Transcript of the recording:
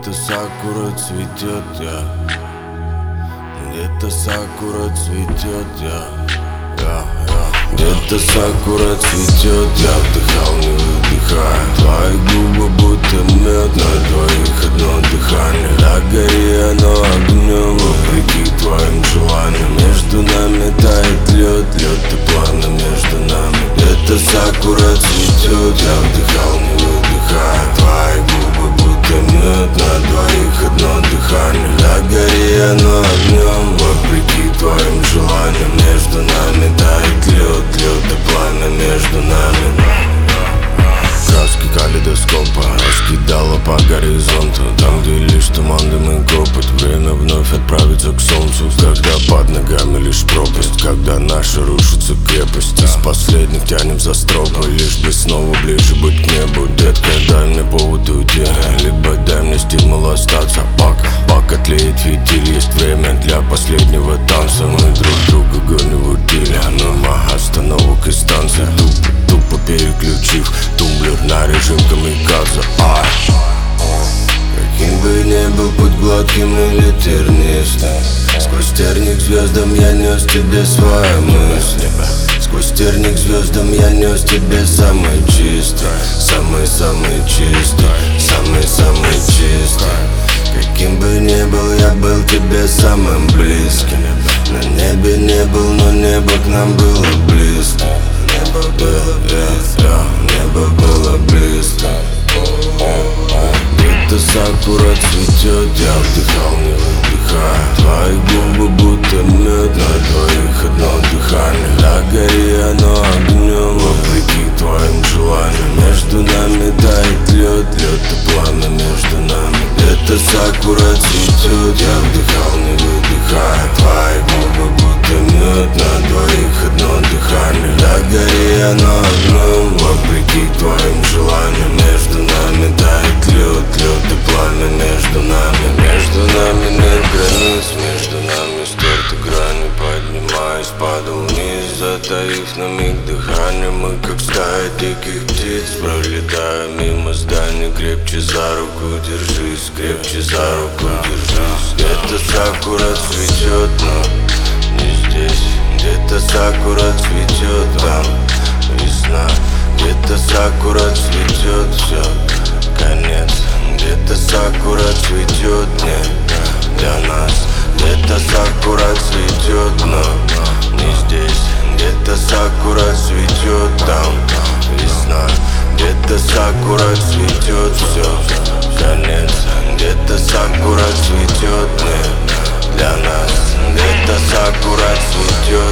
Где-то сакура цветет, где-то сакура цветет, где-то сакура цветет, я вдыхал, не выдыхая. Твои губы будто мед, на двоих одно дыхание. На горе оно огнем, вопреки твоим желаниям. Между нами тает лед, лед и пламя между нами. Где-то сакура цветет, я вдыхал, не выдыхая. Твои губы будто мед, на двоих одно дыхание. На горе оно огнем, вопреки твоим желаниям. Между нами тает лед, лед и пламя между нами. Краски калейдоскопа раскидала по горизонту. Там, где лишь туман, дым и копоть. Время вновь отправиться к солнцу. Когда под ногами лишь пропасть. Когда наши рушатся крепости. Из последних тянем за стропы. Лишь бы снова ближе быть к небу. Детка, дай мне повод уйти, либо дай мне стимул остаться. Пока тлеет фитиль, есть время для последнего танца. Мы друг друга гоним в утиль. Норма остановок и станций. Тупо переключив тумблер на режим камикадзе. Каким бы ни был путь гладким или тернистым, сквозь терник звездам я нес тебе свои мысли. Сквозь терник звездам я нес тебе самый чистый, самый-самый чистый, самый-самый чистый. Каким бы ни был, я был тебе самым близким. На небе не был, но небо к нам было близко. Небо было близко. Где-то сакура цветет, я вдыхал, не выдыхая. Твои губы будто мед, на двоих одно дыхание. На горе оно огнем, вопреки твоим желаниям. Между нами тает лед, лед и пламя между нами. Где-то сакура цветет, я вдыхал, не выдыхая. Твои губы будто мед, на двоих одно дыхание. На горе оно огнем, вопреки твоим желаниям. Между нами тает лед, лед и пламя между нами. Между нами нет границ, между нами стерты грани. Поднимаюсь, падал вниз, затаив на миг дыхание. Мы как стая диких птиц, пролетая мимо зданий. Крепче за руку держись, крепче за руку держись. Где-то сакура цветет, но не здесь. Где-то сакура цветет, там весна. Где-то сакура цветет, все, конец. Где-то сакура цветет, не для нас. Где-то сакура цветет, но не здесь. Где-то сакура цветет, там весна. Где-то сакура цветет, все, конец. Где-то сакура цветет, не для нас. Где-то сакура цветет.